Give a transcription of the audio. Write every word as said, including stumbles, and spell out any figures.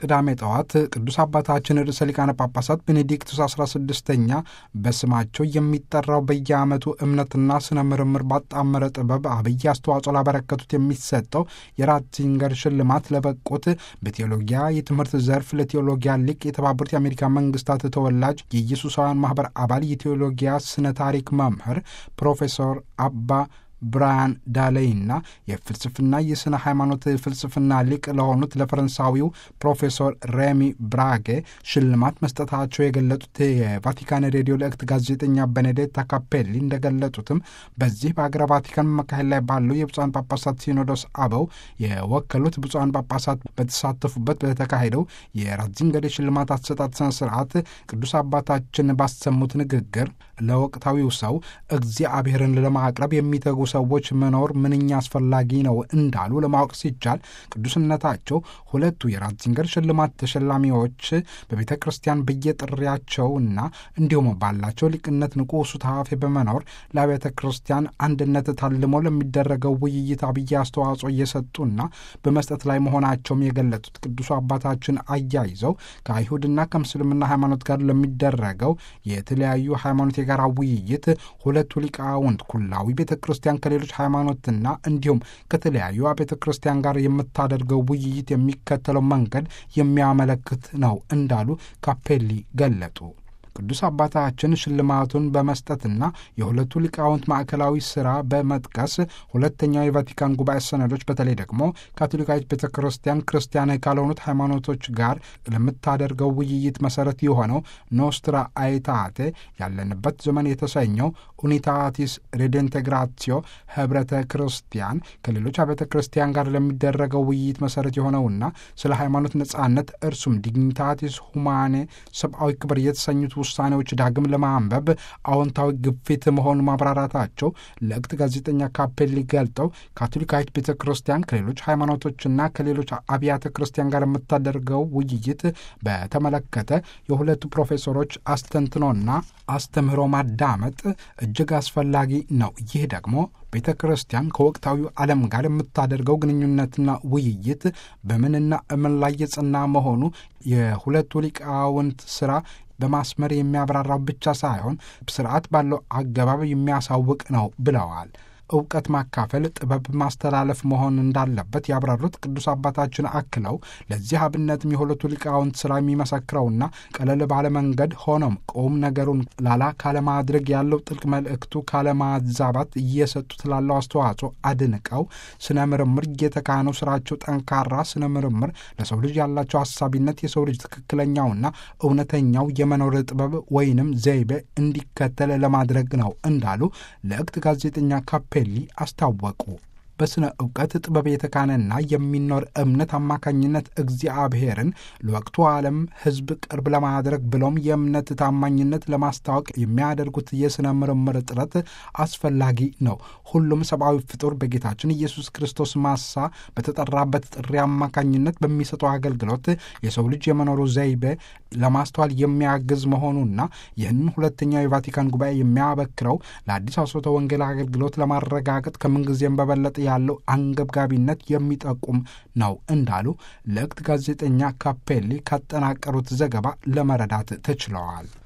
ቅዳሜ ጠዋት ቅዱስ አባታችን ርዕሰ ሊቃነ ጳጳሳት ቤኔዲክቱስ አስራ ስድስተኛ በስማቸው የሚጠራው በየዓመቱ እምነትና ስነ ምርምር ባጣመረ ጥበብ አብይ አስተዋጽኦ ላበረከቱት የሚሰጠው የራትዚንገር ሽልማት ለበቁት በቴዎሎጊያ የትምህርት ዘርፍ ለቴዎሎጊያ ሊቅ የተባበሩት የአሜሪካ መንግስታት ተወላጅ የኢየሱሳውያን ማኅበር አባል የቴዎሎጊያ ስነ ታሪክ መምህር ፕሮፌሰር አባ ብራያን ዳሌይና የፍልስፍና የስነ ሃይማኖት ፍልስፍና ሊቅ ለሆኑት ለፈረንሳዊው ፕሮፌሰር ሬሚ ብራጌ ሽልማት መስጠታቸው የገለጡት የቫቲካን ሬዲዮ ለእክት ጋዜጠኛ ቤኔዴታ ካፔሊ እንደገለጡትም በዚህ በአገረ ቫቲካን መካሄድ ላይ ባለው የብፁዓን ጳጳሳት ሲኖዶስ አበው የወከሉት ብፁዓን ጳጳሳት በተሳተፉበት በተካሄደው የራትዚንገር ሽልማት አሰጣጥ ስነ ስርዓት ቅዱስ አባታችን ባሰሙት ንግግር ለወቅታዊው ሰው እግዚአብሔርን ለማቅረብ የሚተጉ ሰዎች መኖር ምንኛ አስፈላጊ ነው እንዳሉ ለማወቅ ሲቻል ቅዱስነታቸው ሁለቱ የራትዚንገር ሽልማት ተሸላሚዎች በቤተ ክርስቲያን በየጥሪያቸውና እንዲሁም ባላቸው ሊቅነት ንቁ ሱታፌ በመኖር ለቤተ ክርስቲያን አንድነት ታልሞ ለሚደረገው ውይይት አብይ አስተዋጽኦ እየሰጡና በመስጠት ላይ መሆናቸውም የገለጡት ቅዱሱ አባታችን አያይዘው ከአይሁድና ከምስልምና ሃይማኖት ጋር ለሚደረገው የተለያዩ ሃይማኖት የጋራ ውይይት ሁለቱ ሊቃውንት ኩላዊ ቤተ ክርስቲያን ከሌሎች ሃይማኖትና እንዲሁም ከተለያዩ ቤተ ክርስቲያን ጋር የምታደርገው ውይይት የሚከተለው መንገድ የሚያመለክት ነው እንዳሉ ካፔሊ ገለጡ። ቅዱስ አባታችን ሽልማቱን በመስጠትና የሁለቱ ሊቃውንት ማዕከላዊ ሥራ በመጥቀስ ሁለተኛው የቫቲካን ጉባኤ ሰነዶች በተለይ ደግሞ ካቶሊካዊት ቤተ ክርስቲያን ክርስቲያን ካልሆኑት ሃይማኖቶች ጋር ለምታደርገው ውይይት መሠረት የሆነው ኖስትራ አይታቴ ያለንበት ዘመን የተሰኘው ኡኒታቲስ ሬዴንቴግራትዮ ኅብረተ ክርስቲያን ከሌሎች ቤተ ክርስቲያን ጋር ለሚደረገው ውይይት መሠረት የሆነውና ስለ ሃይማኖት ነጻነት እርሱም ዲግኒታቲስ ሁማኔ ሰብአዊ ክብር የተሰኙት ውሳኔዎች ዳግም ለማንበብ አዎንታዊ ግፊት መሆኑን ማብራራታቸው ለእክት ጋዜጠኛ ካፔሊ ገልጠው ካቶሊካዊት ቤተ ክርስቲያን ከሌሎች ሃይማኖቶችና ከሌሎች አብያተ ክርስቲያን ጋር የምታደርገው ውይይት በተመለከተ የሁለቱ ፕሮፌሰሮች አስተንትኖና አስተምህሮ ማዳመጥ እጅግ አስፈላጊ ነው። ይህ ደግሞ ቤተ ክርስቲያን ከወቅታዊው ዓለም ጋር የምታደርገው ግንኙነትና ውይይት በምንና እምን ላይ የጸና መሆኑ የሁለቱ ሊቃውንት ሥራ በማስመር የሚያብራራው ብቻ ሳይሆን ስርዓት ባለው አገባብ የሚያሳውቅ ነው ብለዋል። እውቀት ማካፈል ጥበብ ማስተላለፍ መሆን እንዳለበት ያብራሩት ቅዱስ አባታችን አክለው ለዚህ አብነትም የሁለቱ ሊቃውንት ሥራ የሚመሰክረውና ቀለል ባለ መንገድ ሆኖም ቁም ነገሩን ላላ ካለማድረግ ያለው ጥልቅ መልእክቱ ካለማዛባት እየሰጡት ላለው አስተዋጽኦ አድንቀው ስነ ምርምር የተካነው ሥራቸው ጠንካራ ስነ ምርምር ለሰው ልጅ ያላቸው ሐሳቢነት የሰው ልጅ ትክክለኛውና እውነተኛው የመኖር ጥበብ ወይንም ዘይቤ እንዲከተል ለማድረግ ነው እንዳሉ ለእክት ጋዜጠኛ ካፔ ሊ አስታወቁ። በስነ ዕውቀት ጥበብ የተካነና የሚኖር እምነት አማካኝነት እግዚአብሔርን ለወቅቱ ዓለም ሕዝብ ቅርብ ለማድረግ ብሎም የእምነት ታማኝነት ለማስታወቅ የሚያደርጉት የስነ ምርምር ጥረት አስፈላጊ ነው። ሁሉም ሰብአዊ ፍጡር በጌታችን ኢየሱስ ክርስቶስ ማሳ በተጠራበት ጥሪ አማካኝነት በሚሰጠው አገልግሎት የሰው ልጅ የመኖሩ ዘይቤ ለማስተዋል የሚያግዝ መሆኑና ይህንን ሁለተኛው የቫቲካን ጉባኤ የሚያበክረው ለአዲስ አስፎተ ወንጌል አገልግሎት ለማረጋገጥ ከምንጊዜም በበለጠ ያለው አንገብጋቢነት የሚጠቁም ነው እንዳሉ ለእክት ጋዜጠኛ ካፔሊ ካጠናቀሩት ዘገባ ለመረዳት ተችለዋል።